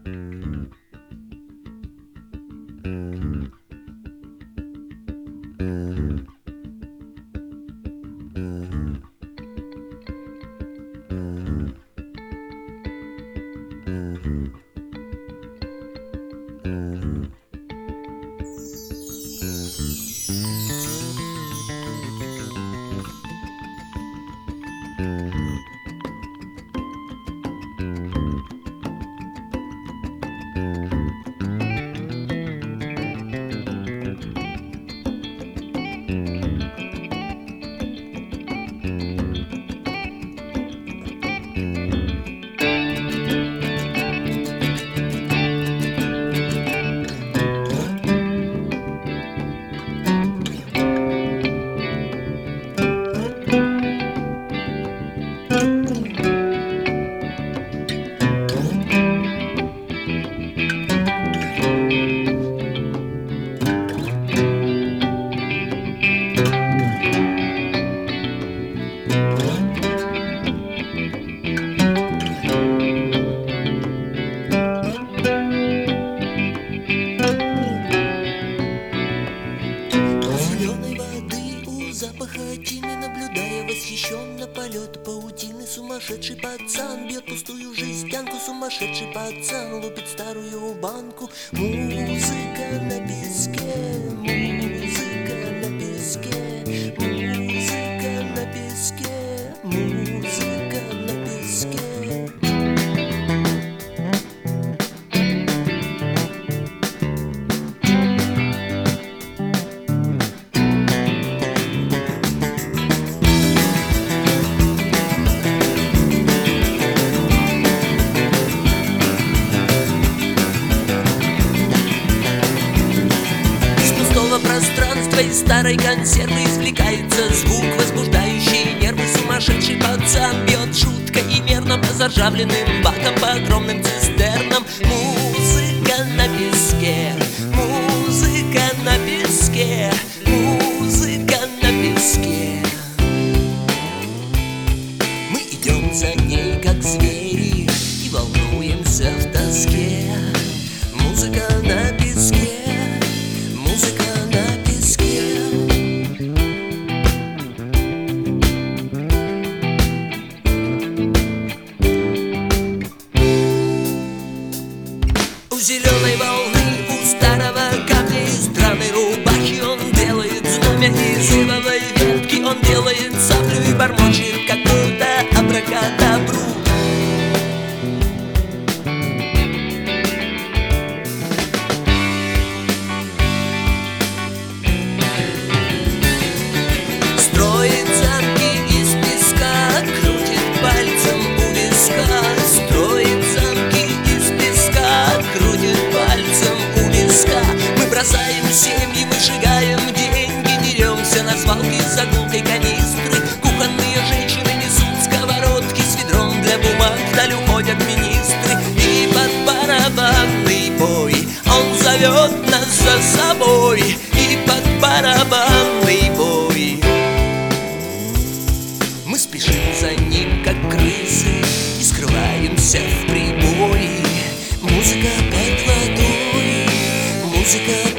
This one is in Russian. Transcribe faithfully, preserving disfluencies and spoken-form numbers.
Наблюдая восхищенно полет паутины, сумасшедший пацан бьет пустую жестянку, сумасшедший пацан лупит старую банку. Музыка на песке, музыка на песке, музыка на песке, музыка на песке. Пространства из старой консервы извлекается звук, возбуждающий нервы. Сумасшедший пацан бьет жутко и мерно по заржавленным бакам, по огромным цистернам. Музыка на песке, музыка на песке, музыка на песке. Мы идем за ней, как звери, и волнуемся в тоске. Музыка на песке, музыка на песке. У зеленой волны, у старого камня из драной рубахи он делает знамя, из ивовой ветки он делает саблю и бормочет какую-то абракадабру. Строит замки из песка, крутит пальцем у виска. Строит замки из песка, крутит пальцем у виска. Мы бросаем семьи, мы сжигаем деньги, деремся на свалке с загулкой канистры. Кухонные женщины несут сковородки с ведром для бумаг, вдаль уходят министры. И под барабанный бой он зовет нас за собой. И под барабанный бой мы спешим за ним, как крысы, и скрываемся в прибое. Музыка под водой, музыка